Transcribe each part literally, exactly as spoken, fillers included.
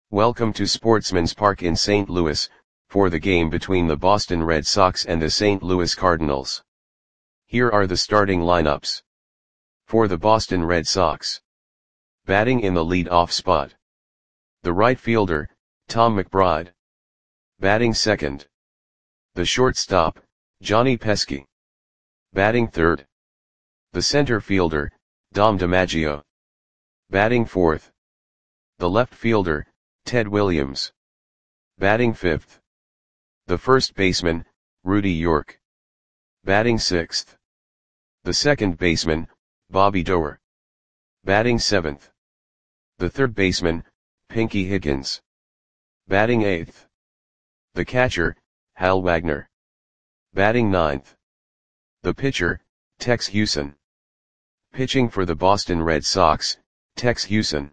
Welcome to Sportsman's Park in Saint Louis, for the game between the Boston Red Sox and the Saint Louis Cardinals. Here are the starting lineups. For the Boston Red Sox. Batting in the lead-off spot. The right fielder, Tom McBride. Batting second. The shortstop, Johnny Pesky. Batting third. The center fielder, Dom DiMaggio. Batting fourth. The left fielder, Ted Williams. Batting fifth. The first baseman, Rudy York. Batting sixth. The second baseman, Bobby Doerr. Batting seventh. The third baseman, Pinky Higgins. Batting eighth. The catcher, Hal Wagner. Batting ninth. The pitcher, Tex Houston. Pitching for the Boston Red Sox, Tex Houston.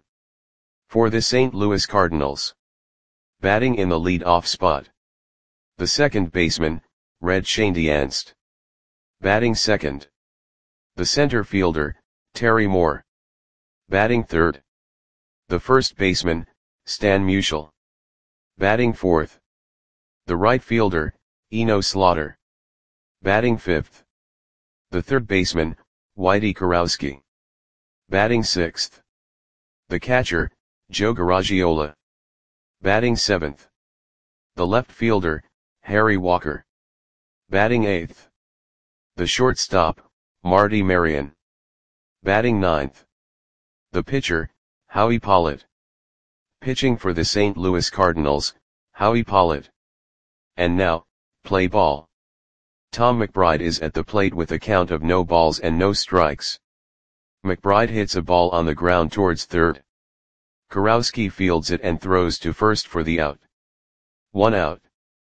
For the Saint Louis Cardinals. Batting in the lead-off spot. The second baseman, Red Schoendienst. Batting second. The center fielder, Terry Moore. Batting third. The first baseman, Stan Musial. Batting fourth. The right fielder, Eno Slaughter. Batting fifth. The third baseman, Whitey Kurowski. Batting sixth. The catcher, Joe Garagiola. Batting seventh. The left fielder, Harry Walker. Batting eighth. The shortstop, Marty Marion. Batting ninth. The pitcher, Howie Pollitt. Pitching for the Saint Louis Cardinals, Howie Pollitt. And now, play ball. Tom McBride is at the plate with a count of no balls and no strikes. McBride hits a ball on the ground towards third. Kurowski fields it and throws to first for the out. One out.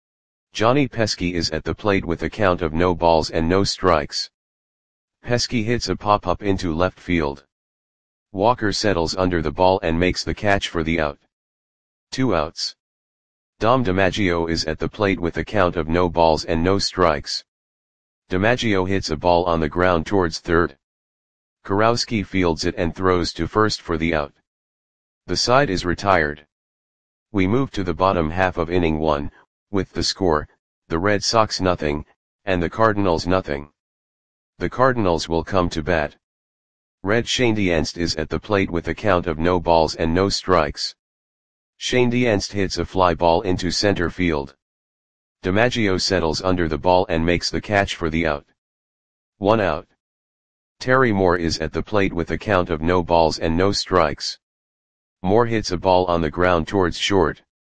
Johnny Pesky is at the plate with a count of no balls and no strikes. Pesky hits a pop-up into left field. Walker settles under the ball and makes the catch for the out. Two outs. Dom DiMaggio is at the plate with a count of no balls and no strikes. DiMaggio hits a ball on the ground towards third. Kurowski fields it and throws to first for the out. The side is retired. We move to the bottom half of inning one, with the score, the Red Sox nothing, and the Cardinals nothing. The Cardinals will come to bat. Red Schoendienst is at the plate with a count of no balls and no strikes. Schoendienst hits a fly ball into center field. DiMaggio settles under the ball and makes the catch for the out. One out. Terry Moore is at the plate with a count of no balls and no strikes. Moore hits a ball on the ground towards short.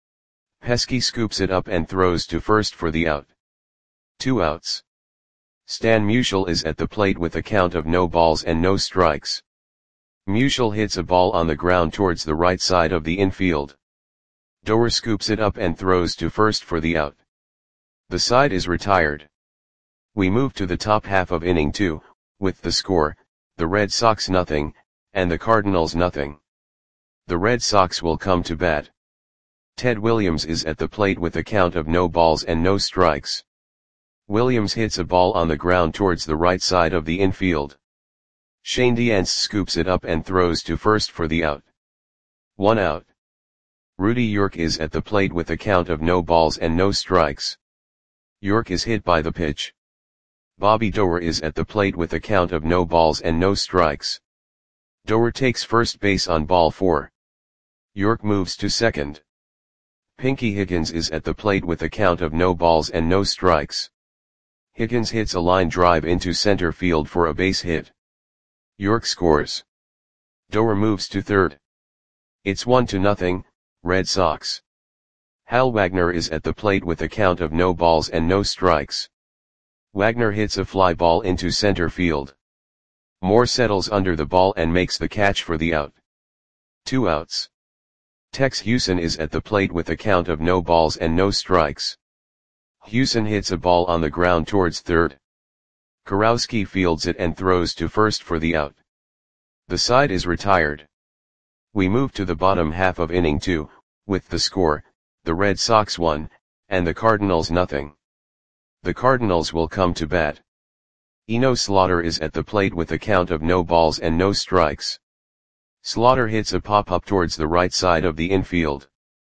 Pesky scoops it up and throws to first for the out. Two outs. Stan Musial is at the plate with a count of no balls and no strikes. Musial hits a ball on the ground towards the right side of the infield. Doerr scoops it up and throws to first for the out. The side is retired. We move to the top half of inning two, with the score, the Red Sox nothing, and the Cardinals nothing. The Red Sox will come to bat. Ted Williams is at the plate with a count of no balls and no strikes. Williams hits a ball on the ground towards the right side of the infield. Schoendienst scoops it up and throws to first for the out. One out. Rudy York is at the plate with a count of no balls and no strikes. York is hit by the pitch. Bobby Doerr is at the plate with a count of no balls and no strikes. Doerr takes first base on ball four. York moves to second. Pinky Higgins is at the plate with a count of no balls and no strikes. Higgins hits a line drive into center field for a base hit. York scores. Doerr moves to third. It's one to nothing, Red Sox. Hal Wagner is at the plate with a count of no balls and no strikes. Wagner hits a fly ball into center field. Moore settles under the ball and makes the catch for the out. Two outs. Tex Houston is at the plate with a count of no balls and no strikes. Houston hits a ball on the ground towards third. Kurowski fields it and throws to first for the out. The side is retired. We move to the bottom half of inning two, with the score, the Red Sox one, and the Cardinals nothing. The Cardinals will come to bat. Eno Slaughter is at the plate with a count of no balls and no strikes. Slaughter hits a pop-up towards the right side of the infield.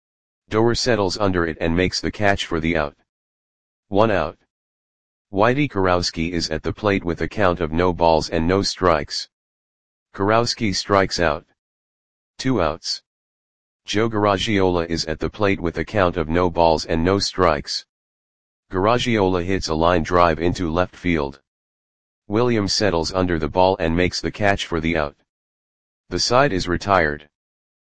Doer settles under it and makes the catch for the out. One out. Whitey Kurowski is at the plate with a count of no balls and no strikes. Kurowski strikes out. Two outs. Joe Garagiola is at the plate with a count of no balls and no strikes. Garagiola hits a line drive into left field. Williams settles under the ball and makes the catch for the out. The side is retired.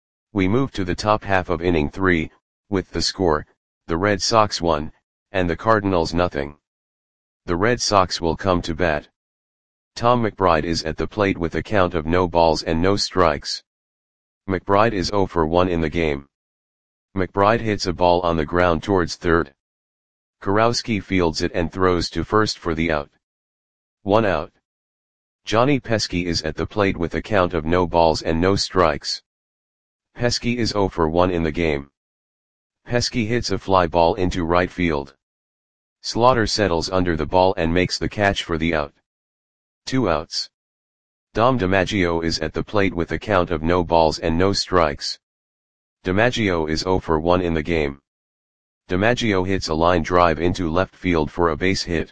We move to the top half of inning three, with the score, the Red Sox one, and the Cardinals nothing. The Red Sox will come to bat. Tom McBride is at the plate with a count of no balls and no strikes. McBride is oh for one in the game. McBride hits a ball on the ground towards third. Kurowski fields it and throws to first for the out. One out. Johnny Pesky is at the plate with a count of no balls and no strikes. Pesky is oh for one in the game. Pesky hits a fly ball into right field. Slaughter settles under the ball and makes the catch for the out. Two outs. Dom DiMaggio is at the plate with a count of no balls and no strikes. DiMaggio is oh for one in the game. DiMaggio hits a line drive into left field for a base hit.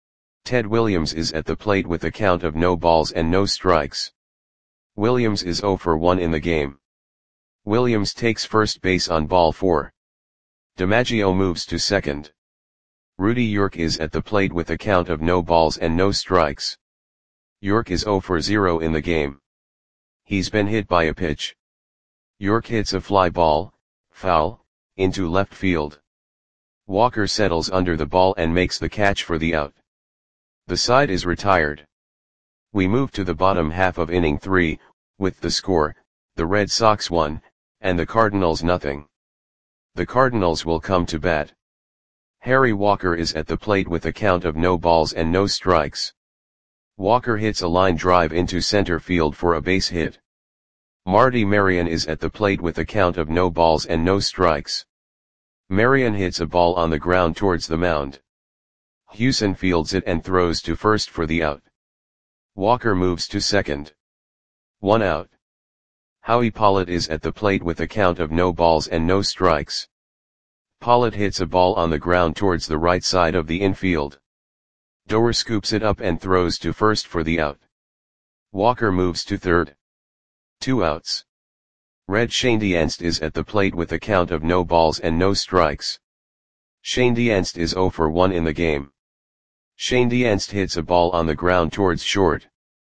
Ted Williams is at the plate with a count of no balls and no strikes. Williams is oh for one in the game. Williams takes first base on ball four. DiMaggio moves to second. Rudy York is at the plate with a count of no balls and no strikes. York is oh for zero in the game. He's been hit by a pitch. York hits a fly ball, foul, into left field. Walker settles under the ball and makes the catch for the out. The side is retired. We move to the bottom half of inning three, with the score, the Red Sox one, and the Cardinals nothing. The Cardinals will come to bat. Harry Walker is at the plate with a count of no balls and no strikes. Walker hits a line drive into center field for a base hit. Marty Marion is at the plate with a count of no balls and no strikes. Marion hits a ball on the ground towards the mound. Hewson fields it and throws to first for the out. Walker moves to second. One out. Howie Pollitt is at the plate with a count of no balls and no strikes. Pollitt hits a ball on the ground towards the right side of the infield. Doer scoops it up and throws to first for the out. Walker moves to third. Two outs. Red Schoendienst is at the plate with a count of no balls and no strikes. Schoendienst is oh for one in the game. Schoendienst hits a ball on the ground towards short.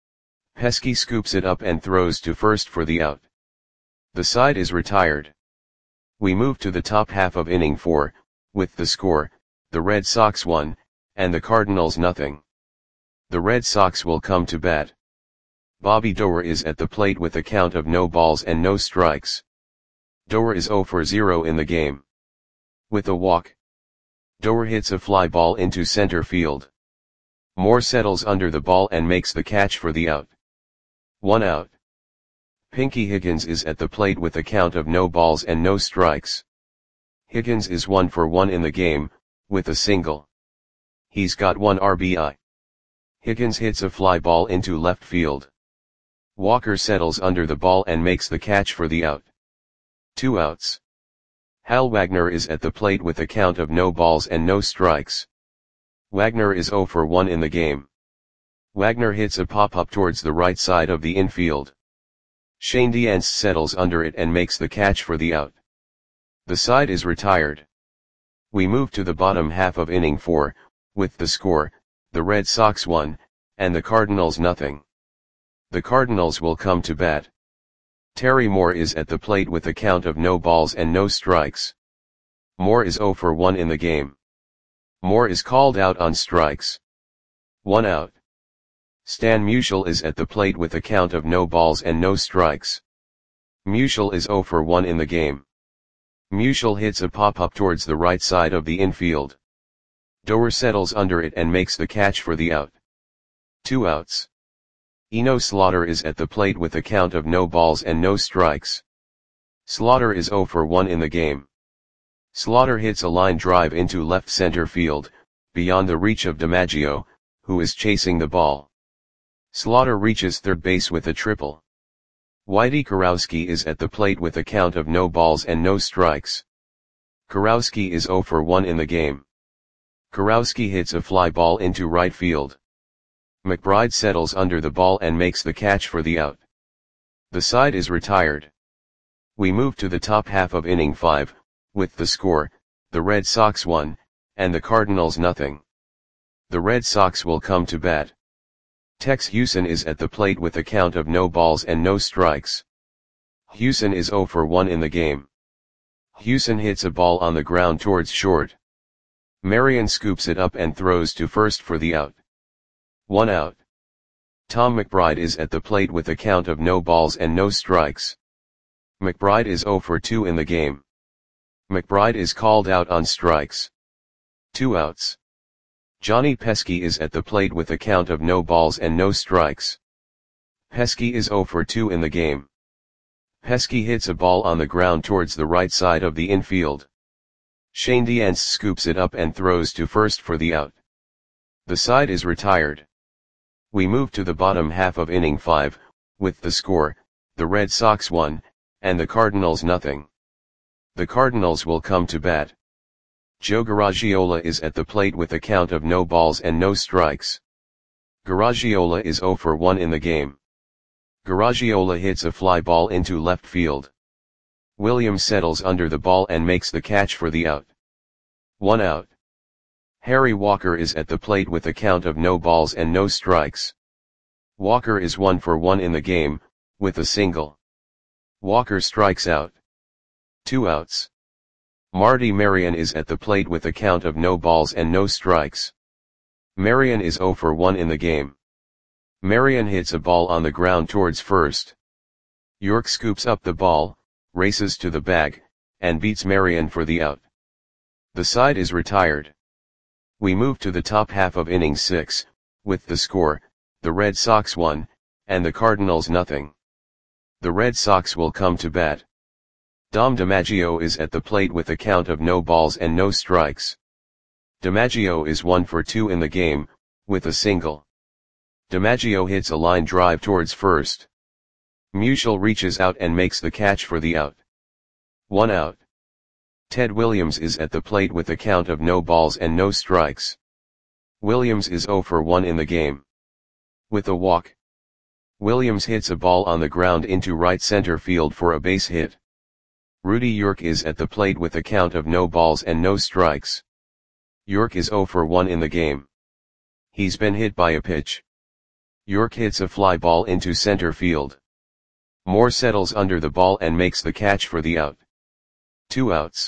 Pesky scoops it up and throws to first for the out. The side is retired. We move to the top half of inning four, with the score, the Red Sox one, and the Cardinals nothing. The Red Sox will come to bat. Bobby Doer is at the plate with a count of no balls and no strikes. Doer is oh for zero in the game. With a walk. Doer hits a fly ball into center field. Moore settles under the ball and makes the catch for the out. One out. Pinky Higgins is at the plate with a count of no balls and no strikes. Higgins is one for one in the game, with a single. He's got one R B I. Higgins hits a fly ball into left field. Walker settles under the ball and makes the catch for the out. Two outs. Hal Wagner is at the plate with a count of no balls and no strikes. Wagner is oh for one in the game. Wagner hits a pop-up towards the right side of the infield. Schoendienst settles under it and makes the catch for the out. The side is retired. We move to the bottom half of inning four, with the score, the Red Sox one, and the Cardinals nothing. The Cardinals will come to bat. Terry Moore is at the plate with a count of no balls and no strikes. Moore is oh for one in the game. Moore is called out on strikes. One out. Stan Musial is at the plate with a count of no balls and no strikes. Musial is oh for one in the game. Musial hits a pop-up towards the right side of the infield. Doer settles under it and makes the catch for the out. Two outs. Eno Slaughter is at the plate with a count of no balls and no strikes. Slaughter is oh for one in the game. Slaughter hits a line drive into left center field, beyond the reach of DiMaggio, who is chasing the ball. Slaughter reaches third base with a triple. Whitey Kurowski is at the plate with a count of no balls and no strikes. Kurowski is zero for one in the game. Kurowski hits a fly ball into right field. McBride settles under the ball and makes the catch for the out. The side is retired. We move to the top half of inning five, with the score, the Red Sox one, and the Cardinals nothing. The Red Sox will come to bat. Tex Houston is at the plate with a count of no balls and no strikes. Houston is zero for one in the game. Houston hits a ball on the ground towards short. Marion scoops it up and throws to first for the out. One out. Tom McBride is at the plate with a count of no balls and no strikes. McBride is zero for two in the game. McBride is called out on strikes. Two outs. Johnny Pesky is at the plate with a count of no balls and no strikes. Pesky is zero for two in the game. Pesky hits a ball on the ground towards the right side of the infield. Shane Dientz scoops it up and throws to first for the out. The side is retired. We move to the bottom half of inning five, with the score, the Red Sox one, and the Cardinals nothing. The Cardinals will come to bat. Joe Garagiola is at the plate with a count of no balls and no strikes. Garagiola is zero for one in the game. Garagiola hits a fly ball into left field. Williams settles under the ball and makes the catch for the out. One out. Harry Walker is at the plate with a count of no balls and no strikes. Walker is one for one in the game, with a single. Walker strikes out. Two outs. Marty Marion is at the plate with a count of no balls and no strikes. Marion is zero for one in the game. Marion hits a ball on the ground towards first. York scoops up the ball, races to the bag, and beats Marion for the out. The side is retired. We move to the top half of inning six, with the score, the Red Sox one, and the Cardinals nothing. The Red Sox will come to bat. Dom DiMaggio is at the plate with a count of no balls and no strikes. DiMaggio is one for two in the game, with a single. DiMaggio hits a line drive towards first. Musial reaches out and makes the catch for the out. One out. Ted Williams is at the plate with a count of no balls and no strikes. Williams is zero for one in the game. With a walk. Williams hits a ball on the ground into right center field for a base hit. Rudy York is at the plate with a count of no balls and no strikes. York is zero for one in the game. He's been hit by a pitch. York hits a fly ball into center field. Moore settles under the ball and makes the catch for the out. Two outs.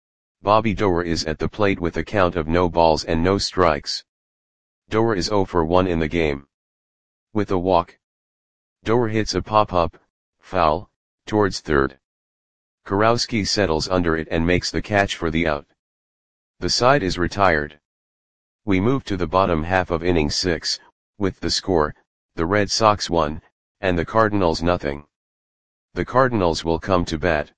Bobby Doerr is at the plate with a count of no balls and no strikes. Doerr is zero for one in the game. With a walk. Doerr hits a pop-up, foul, towards third. Kurowski settles under it and makes the catch for the out. The side is retired. We move to the bottom half of inning six, with the score, the Red Sox one, and the Cardinals nothing. The Cardinals will come to bat.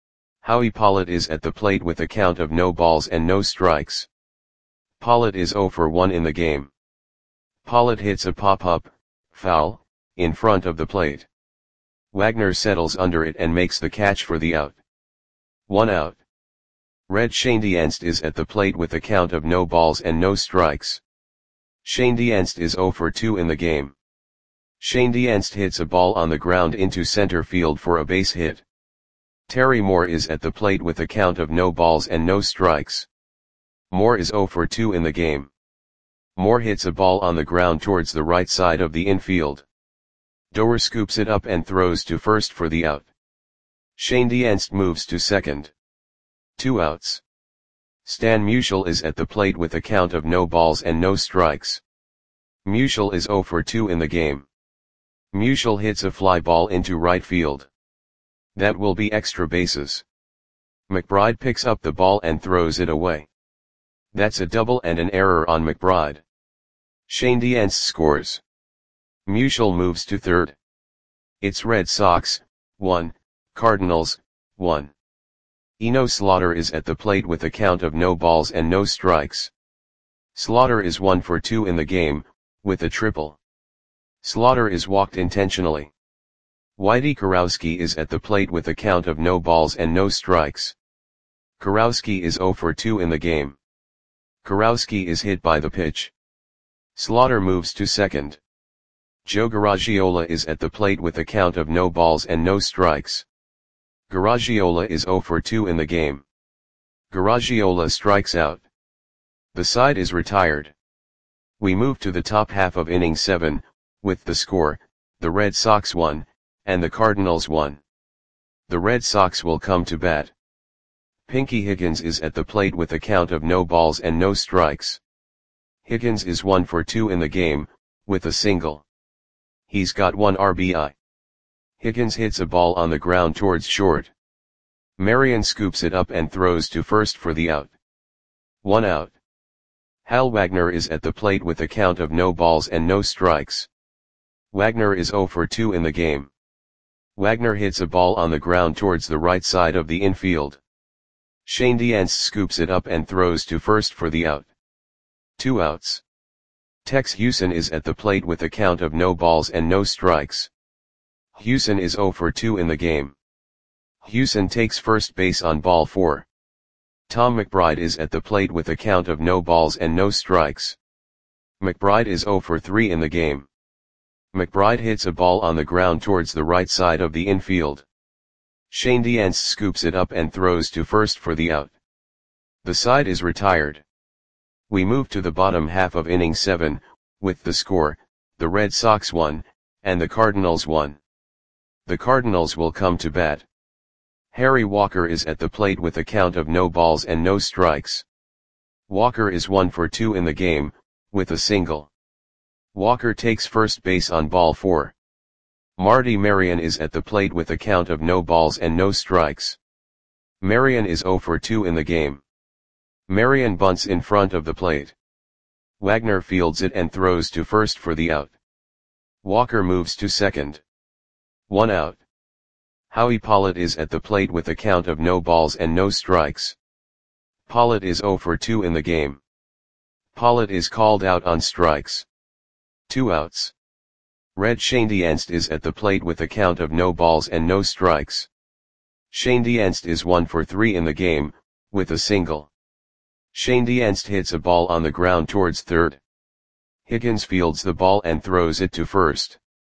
Howie Pollitt is at the plate with a count of no balls and no strikes. Pollitt is zero for one in the game. Pollitt hits a pop-up, foul, in front of the plate. Wagner settles under it and makes the catch for the out. One out. Red Shane Dientz is at the plate with a count of no balls and no strikes. Shane Dientz is zero for two in the game. Shane Dientz hits a ball on the ground into center field for a base hit. Terry Moore is at the plate with a count of no balls and no strikes. Moore is zero for two in the game. Moore hits a ball on the ground towards the right side of the infield. Doerr scoops it up and throws to first for the out. Shane Dientz moves to second. Two outs. Stan Musial is at the plate with a count of no balls and no strikes. Musial is zero for two in the game. Musial hits a fly ball into right field. That will be extra bases. McBride picks up the ball and throws it away. That's a double and an error on McBride. Shane Dientz scores. Musial moves to third. It's Red Sox, one, Cardinals, one. Eno Slaughter is at the plate with a count of no balls and no strikes. Slaughter is one for two in the game, with a triple. Slaughter is walked intentionally. Whitey Kurowski is at the plate with a count of no balls and no strikes. Kurowski is zero for two in the game. Kurowski is hit by the pitch. Slaughter moves to second. Joe Garagiola is at the plate with a count of no balls and no strikes. Garagiola is zero for two in the game. Garagiola strikes out. The side is retired. We move to the top half of inning seven, with the score, the Red Sox won, and the Cardinals won. The Red Sox will come to bat. Pinky Higgins is at the plate with a count of no balls and no strikes. Higgins is one for two in the game, with a single. He's got one R B I. Higgins hits a ball on the ground towards short. Marion scoops it up and throws to first for the out. One out. Hal Wagner is at the plate with a count of no balls and no strikes. Wagner is zero for two in the game. Wagner hits a ball on the ground towards the right side of the infield. Shane Diance scoops it up and throws to first for the out. Two outs. Tex Hewson is at the plate with a count of no balls and no strikes. Hewson is zero for two in the game. Hewson takes first base on ball four. Tom McBride is at the plate with a count of no balls and no strikes. McBride is zero for three in the game. McBride hits a ball on the ground towards the right side of the infield. Shane Diance scoops it up and throws to first for the out. The side is retired. We move to the bottom half of inning seven, with the score, the Red Sox won, and the Cardinals won. The Cardinals will come to bat. Harry Walker is at the plate with a count of no balls and no strikes. Walker is one for two in the game, with a single. Walker takes first base on ball four. Marty Marion is at the plate with a count of no balls and no strikes. Marion is zero for two in the game. Marion bunts in front of the plate. Wagner fields it and throws to first for the out. Walker moves to second. One out. Howie Pollitt is at the plate with a count of no balls and no strikes. Pollitt is zero for two in the game. Pollitt is called out on strikes. Two outs. Red Shane Diance is at the plate with a count of no balls and no strikes. Shane Diance is one for three in the game, with a single. Shane Diance hits a ball on the ground towards third. Higgins fields the ball and throws it to first.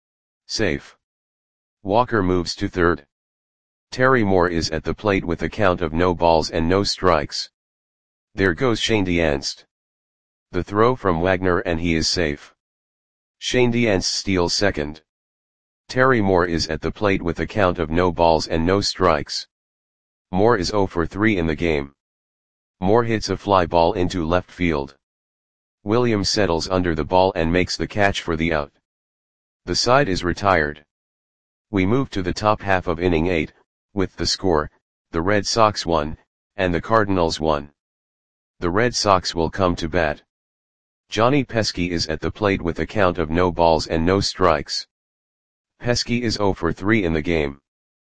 Safe. Walker moves to third. Terry Moore is at the plate with a count of no balls and no strikes. There goes Shane Diance. The throw from Wagner and he is safe. Shane Diance steals second. Terry Moore is at the plate with a count of no balls and no strikes. Moore is zero for three in the game. Moore hits a fly ball into left field. Williams settles under the ball and makes the catch for the out. The side is retired. We move to the top half of inning eight, with the score, the Red Sox won, and the Cardinals won. The Red Sox will come to bat. Johnny Pesky is at the plate with a count of no balls and no strikes. Pesky is zero for three in the game.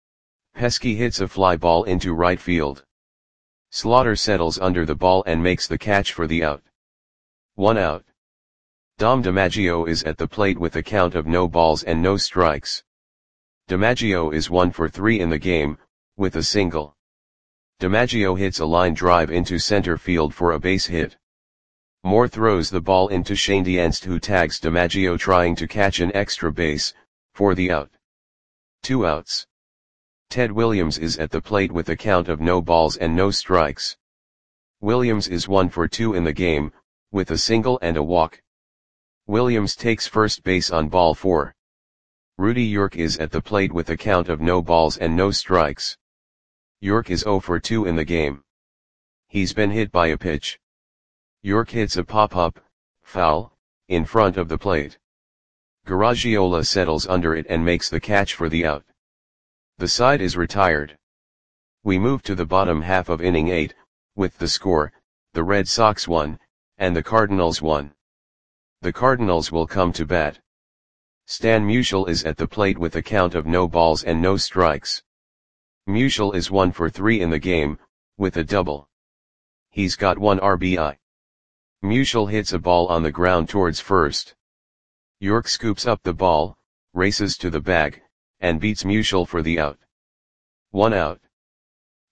Pesky hits a fly ball into right field. Slaughter settles under the ball and makes the catch for the out. One out. Dom DiMaggio is at the plate with a count of no balls and no strikes. DiMaggio is one for three in the game, with a single. DiMaggio hits a line drive into center field for a base hit. Moore throws the ball into Shane Diance, who tags DiMaggio trying to catch an extra base, for the out. Two outs. Ted Williams is at the plate with a count of no balls and no strikes. Williams is one for two in the game, with a single and a walk. Williams takes first base on ball four. Rudy York is at the plate with a count of no balls and no strikes. York is zero for two in the game. He's been hit by a pitch. York hits a pop-up, foul, in front of the plate. Garagiola settles under it and makes the catch for the out. The side is retired. We move to the bottom half of inning eight, with the score, the Red Sox won, and the Cardinals won. The Cardinals will come to bat. Stan Musial is at the plate with a count of no balls and no strikes. Musial is one for three in the game, with a double. He's got one R B I. Musial hits a ball on the ground towards first. York scoops up the ball, races to the bag, and beats Musial for the out. One out.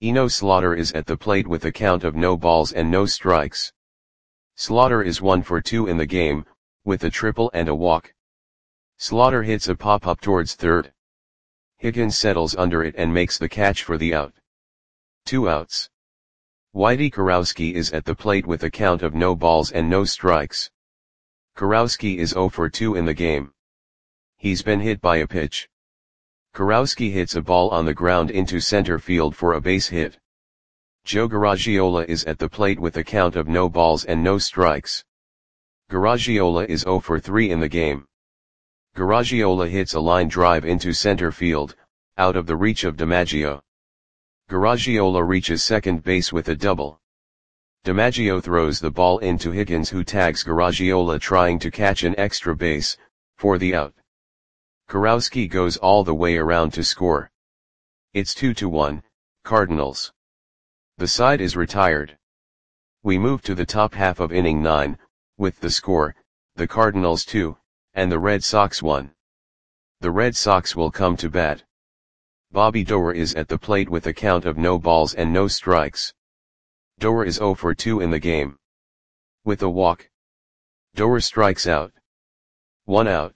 Eno Slaughter is at the plate with a count of no balls and no strikes. Slaughter is one for two in the game, with a triple and a walk. Slaughter hits a pop-up towards third. Higgins settles under it and makes the catch for the out. Two outs. Whitey Kurowski is at the plate with a count of no balls and no strikes. Kurowski is zero for two in the game. He's been hit by a pitch. Kurowski hits a ball on the ground into center field for a base hit. Joe Garagiola is at the plate with a count of no balls and no strikes. Garagiola is zero for three in the game. Garagiola hits a line drive into center field, out of the reach of DiMaggio. Garagiola reaches second base with a double. DiMaggio throws the ball into Higgins, who tags Garagiola trying to catch an extra base, for the out. Kurowski goes all the way around to score. It's two to one, Cardinals. The side is retired. We move to the top half of inning nine, with the score, the Cardinals two, and the Red Sox one. The Red Sox will come to bat. Bobby Doerr is at the plate with a count of no balls and no strikes. Doerr is zero for two in the game. With a walk. Doerr strikes out. One out.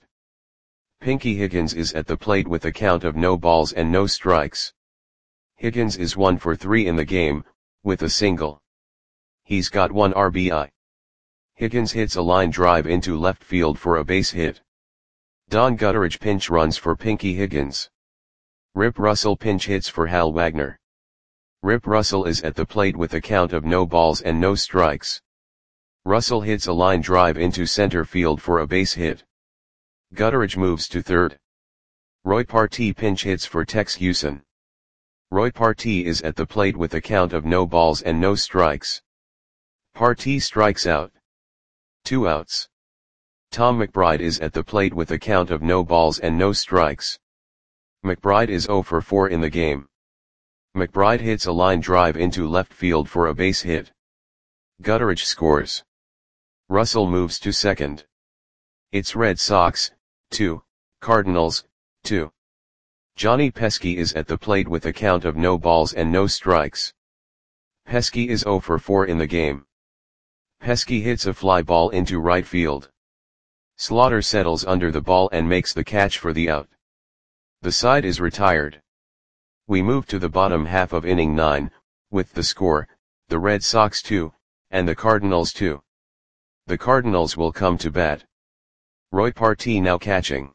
Pinky Higgins is at the plate with a count of no balls and no strikes. Higgins is one for three in the game, with a single. He's got one R B I. Higgins hits a line drive into left field for a base hit. Don Gutteridge pinch runs for Pinky Higgins. Rip Russell pinch hits for Hal Wagner. Rip Russell is at the plate with a count of no balls and no strikes. Russell hits a line drive into center field for a base hit. Gutteridge moves to third. Roy Partee pinch hits for Tex Houston. Roy Partee is at the plate with a count of no balls and no strikes. Partee strikes out. Two outs. Tom McBride is at the plate with a count of no balls and no strikes. McBride is zero for four in the game. McBride hits a line drive into left field for a base hit. Gutteridge scores. Russell moves to second. It's Red Sox, two, Cardinals, two. Johnny Pesky is at the plate with a count of no balls and no strikes. Pesky is zero for four in the game. Pesky hits a fly ball into right field. Slaughter settles under the ball and makes the catch for the out. The side is retired. We move to the bottom half of inning nine, with the score, the Red Sox two, and the Cardinals two. The Cardinals will come to bat. Roy Partee now catching.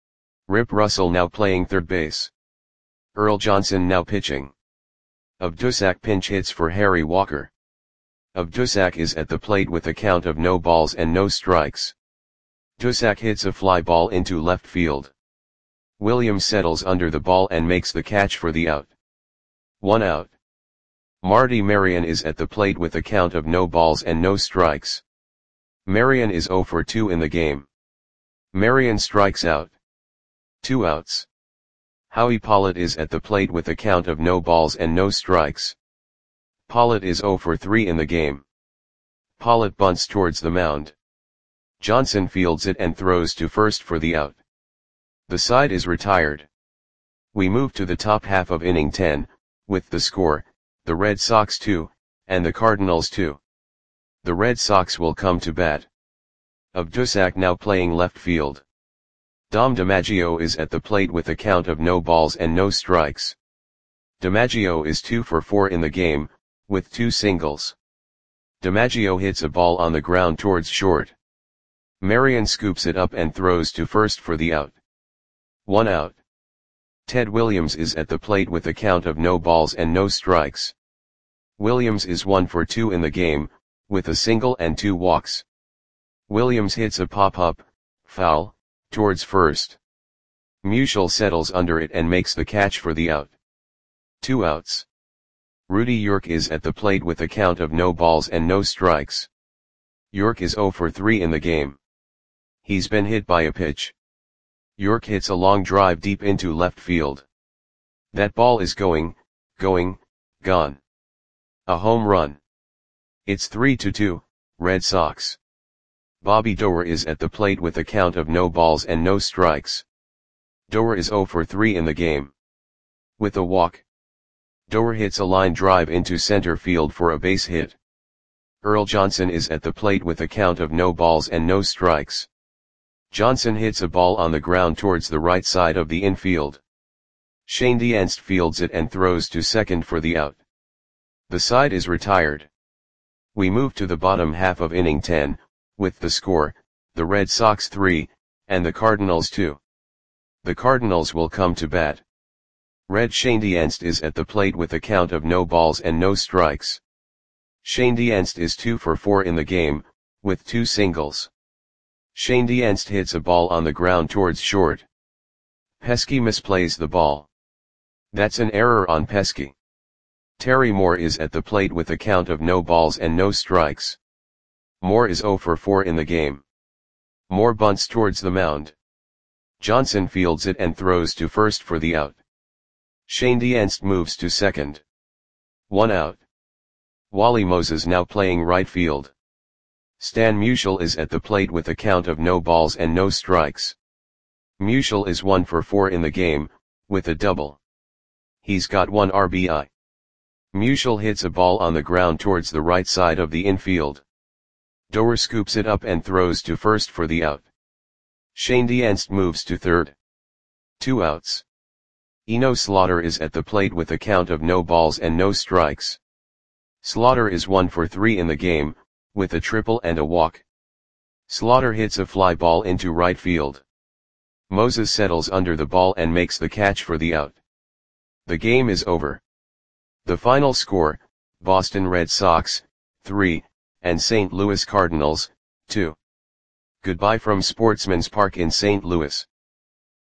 Rip Russell now playing third base. Earl Johnson now pitching. Abdusak pinch hits for Harry Walker. Abdusak is at the plate with a count of no balls and no strikes. Dusak hits a fly ball into left field. Williams settles under the ball and makes the catch for the out. One out. Marty Marion is at the plate with a count of no balls and no strikes. Marion is zero for two in the game. Marion strikes out. Two outs. Howie Pollitt is at the plate with a count of no balls and no strikes. Pollitt is zero for three in the game. Pollitt bunts towards the mound. Johnson fields it and throws to first for the out. The side is retired. We move to the top half of inning ten, with the score, the Red Sox two, and the Cardinals two. The Red Sox will come to bat. Abdusak now playing left field. Dom DiMaggio is at the plate with a count of no balls and no strikes. DiMaggio is two for four in the game, with two singles. DiMaggio hits a ball on the ground towards short. Marion scoops it up and throws to first for the out. One out. Ted Williams is at the plate with a count of no balls and no strikes. Williams is one for two in the game, with a single and two walks. Williams hits a pop-up, foul, towards first. Musial settles under it and makes the catch for the out. Two outs. Rudy York is at the plate with a count of no balls and no strikes. York is zero for three in the game. He's been hit by a pitch. York hits a long drive deep into left field. That ball is going, going, gone. A home run. It's three to two, Red Sox. Bobby Doerr is at the plate with a count of no balls and no strikes. Doerr is zero for three in the game. With a walk. Doer hits a line drive into center field for a base hit. Earl Johnson is at the plate with a count of no balls and no strikes. Johnson hits a ball on the ground towards the right side of the infield. Shane Dienst fields it and throws to second for the out. The side is retired. We move to the bottom half of inning ten, with the score, the Red Sox three, and the Cardinals two. The Cardinals will come to bat. Red Shane Dienst is at the plate with a count of no balls and no strikes. Shane Dienst is two for four in the game, with two singles. Shane Dienst hits a ball on the ground towards short. Pesky misplays the ball. That's an error on Pesky. Terry Moore is at the plate with a count of no balls and no strikes. Moore is zero for four in the game. Moore bunts towards the mound. Johnson fields it and throws to first for the out. Shane Dienst moves to second. One out. Wally Moses now playing right field. Stan Musial is at the plate with a count of no balls and no strikes. Musial is one for four in the game, with a double. He's got one R B I. Musial hits a ball on the ground towards the right side of the infield. Doer scoops it up and throws to first for the out. Shane Dienst moves to third. Two outs. Eno Slaughter is at the plate with a count of no balls and no strikes. Slaughter is one for three in the game, with a triple and a walk. Slaughter hits a fly ball into right field. Moses settles under the ball and makes the catch for the out. The game is over. The final score, Boston Red Sox, three, and Saint Louis Cardinals, two. Goodbye from Sportsman's Park in Saint Louis.